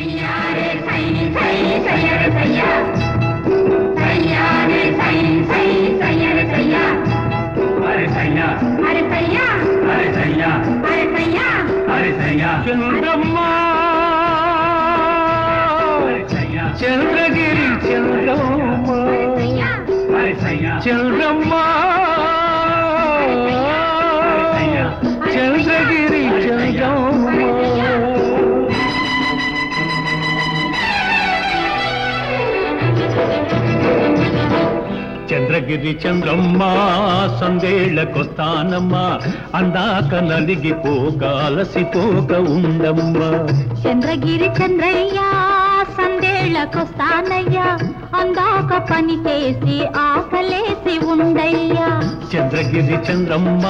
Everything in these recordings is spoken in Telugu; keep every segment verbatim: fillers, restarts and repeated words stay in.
చంద్రమ్మ చంద్రగిరి చంద్రమ్మ చంద్రమ్మ చంద్రగిరి చంద్రమ్మ చంద్రగిరి చంద్రమ్మ సందేళ్లకొస్తానమ్మా అందాక నలిగిపోక అలసిపోక ఉండమ్మా. చంద్రగిరి చంద్రయ్య సందేళ్లకొస్తానయ్యా అందాక పని చేసి ఆకలేసి ఉండయ్యా. చంద్రగిరి చంద్రమ్మ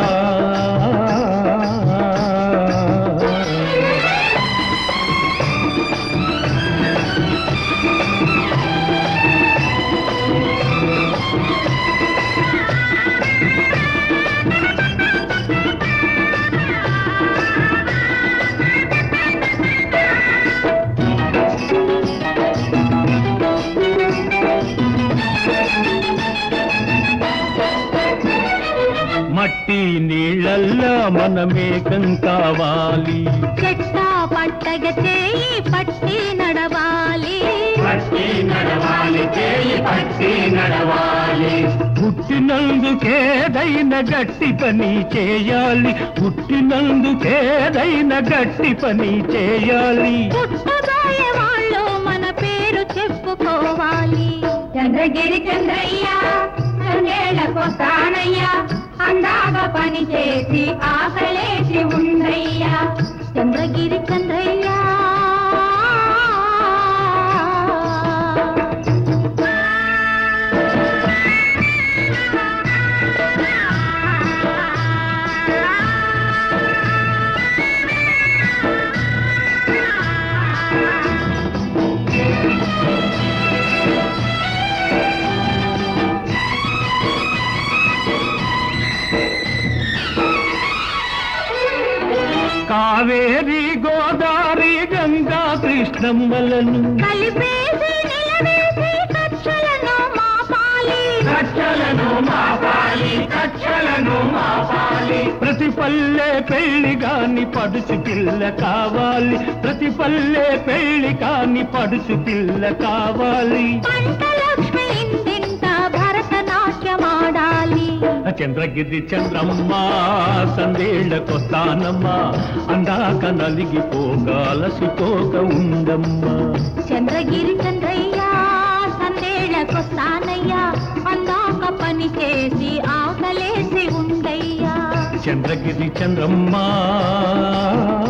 మట్టి నీళ్ళల్లా మనమేకం కావాలి. చెట్ట పట్టగ చేయి పట్టి నడవాలి. పట్టి నడవాలి చేయి పట్టి నడవాలి. పుట్టినందుకేదైన గట్టి పని చేయాలి. పుట్టినందుకేదైన గట్టి పని చేయాలి. పుట్టబోయే వాళ్ళు మన పేరు చెప్పుకోవాలి. చంద్రగిరి చంద్రయ్య సందేళ్లకొస్తానయ్యా అందాక పని చేసి ఆకలేసి ఉండయ్యా. చంద్రగిరి చంద్రయ్య కావేరి గోదావరి గంగా కృష్ణమ్మలను కలిపేసి నిలవేసి కక్షలను మాపాలి. కక్షలను మాపాలి కక్షలను మాపాలి. ప్రతి పల్లె పెళ్లి కాని పడుచు పిల్ల కావాలి. ప్రతి పల్లె పెళ్లి కాని పడుచు పిల్ల కావాలి. పంటలక్ష్మి ఇందింత భరతనాట్యమాడాలి. చంద్రగిరి చంద్రమ్మ సందేళ్లకొస్తానమ్మా అందాక నలిగిపోక అలసిపోక ఉండమ్మా. చంద్రగిరి చంద్రయ్య సందేళ్లకొస్తానయ్యా అందాక పని చేసి ఆకలేసి ఉండయ్యా. చంద్రగిరి చంద్రమ్మ